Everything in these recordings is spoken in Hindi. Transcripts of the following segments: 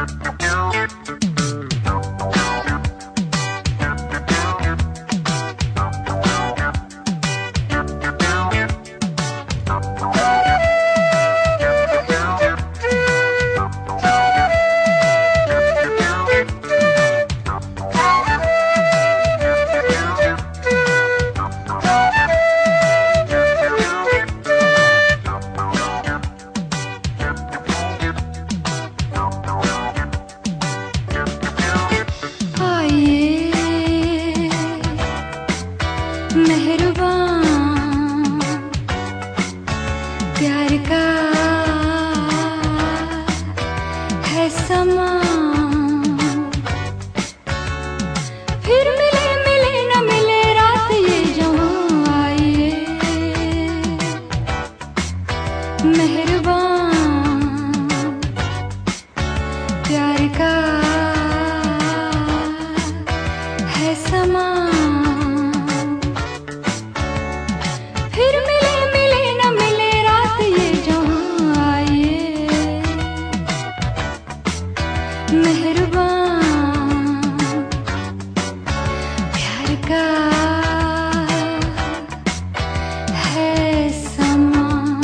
मेहरबान प्यार का है समा, फिर मिले मिले न मिले रात ये जहां आइए। मेहरबान प्यार का है समा, फिर मिले मिले न मिले रात ये जहां आइए। मेहरबान प्यार का है समा।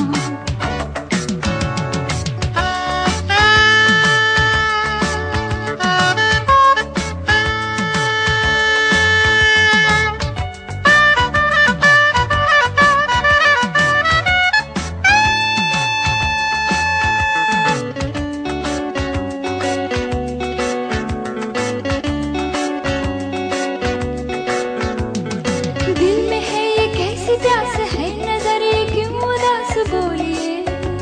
प्यास है नजरे क्यों उदास, बोलिए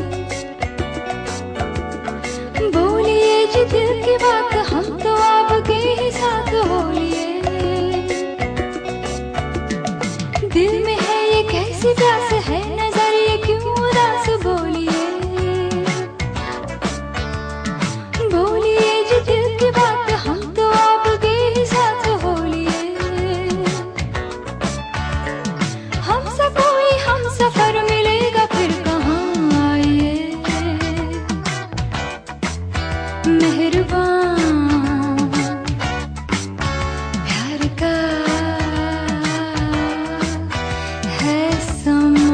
बोलिए जी दिल की बात, हम तो आपके ही साथ बोलिए। दिल में है ये कैसी प्यास है नजरे क्यों उदास, बोलिए बोलिए जी दिल की बात, हम तो आपके ही साथ बोलिए। हमसे कोई हम सफर मिलेगा फिर कहाँ आइए। मेहरबान प्यार का है समा।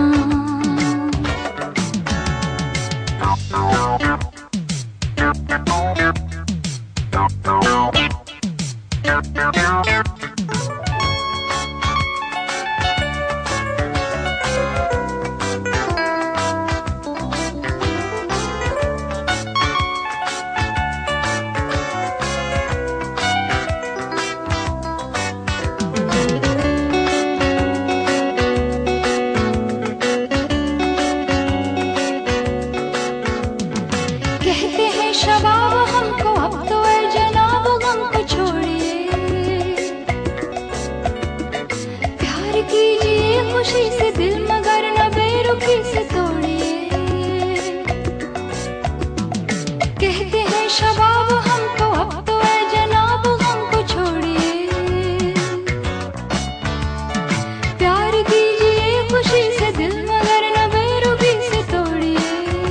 कहते हैं शबाब हमको अब तो ऐ जनाब गम को छोड़िए। प्यार कीजिए खुशी से दिल मगर न बेरुखी से तोड़िए। कहते हैं शबाब हमको अब तो ऐ जनाब गम को छोड़िए। प्यार कीजिए खुशी से दिल मगर न बेरुखी से तोड़िए।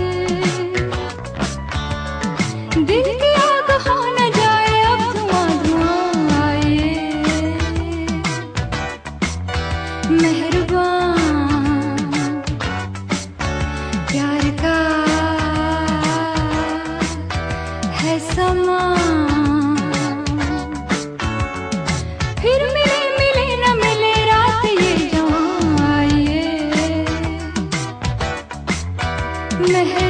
दिल की आग हो न जाए अब धुआं धुआं आए। मेहरबान प्यार का है समा, फिर मिले मिले न मिले रात ये जहां आइए।